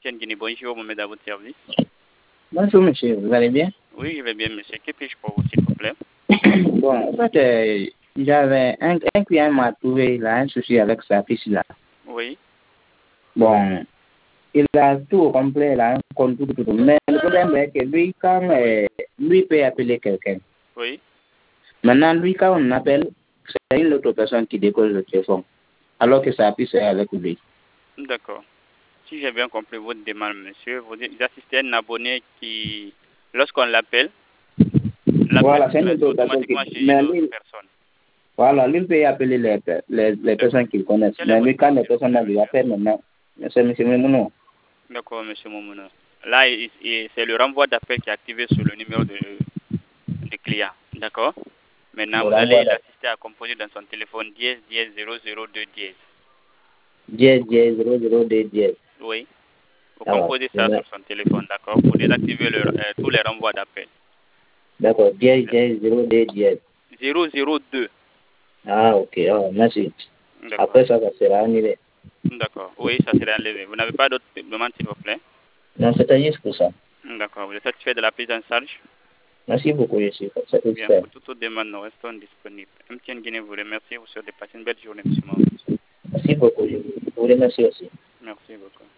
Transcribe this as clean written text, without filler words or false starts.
MTN Guinée. Bonjour, Mohamed, à votre service. Bonjour monsieur, vous allez bien? Oui, je vais bien, monsieur. Que puis-je pour vous, s'il vous plaît? Bon, en fait, j'avais un client m'a trouvé, il a un souci avec sa fiche là. Oui, Bon, il a tout au complet, il a un compte tout. Mais le problème est que lui, quand lui peut appeler quelqu'un. oui. Maintenant, lui, quand on appelle, c'est une autre personne qui dépose le téléphone. Alors que sa fiche est avec lui. D'accord. Si j'ai bien compris votre demande, monsieur, vous assistez à un abonné qui, lorsqu'on l'appelle, l'appel Voilà, se c'est une transfère autre personne qui. automatiquement chez une Mais autre lui, personne. voilà, lui peut appeler les personnes qu'il connaît. Quel est Mais votre lui, quand nom, les s'il vous personnes plaît, là lui monsieur? appellent maintenant, c'est monsieur Memono. D'accord, monsieur Momono. Là, c'est le renvoi d'appel qui est activé sur le numéro de client. D'accord? Maintenant, Le vous allez renvoi l'assister à composer dans son téléphone 10 10 002 10. 10 10 002 10. Oui. Vous Alors, composez ça sur son téléphone, d'accord? Pour désactiver tous les renvois d'appel. d'accord, 10 10 02 10. 002. Ah, ok, merci. D'accord. Après ça, ça sera annulé. D'accord. Oui, ça serait enlevé. Vous n'avez pas d'autres demandes, s'il vous plaît? Non, c'était juste pour ça. D'accord. Vous êtes satisfait de la prise en charge? Merci beaucoup, je suis Bien, satisfait. pour toute autre demande, nous restons disponibles. MTN Guinée vous remercie. Vous souhaitez passer une belle journée, monsieur Mohamed. Merci beaucoup, je vous remercie aussi. Merci beaucoup.